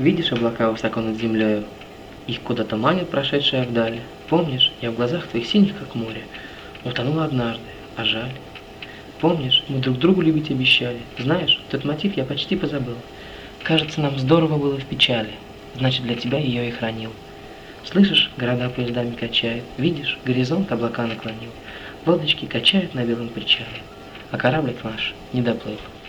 Видишь облака высоко над землею? Их куда-то манит прошедшая вдали. Помнишь, я в глазах твоих синих, как море, утонула однажды, а жаль. Помнишь, мы друг другу любить обещали. Знаешь, тот мотив я почти позабыл. Кажется, нам здорово было в печали. Значит, для тебя ее и хранил. Слышишь, города поездами качают. Видишь, горизонт облака наклонил. Лодочки качают на белом причале. А кораблик наш не доплыл.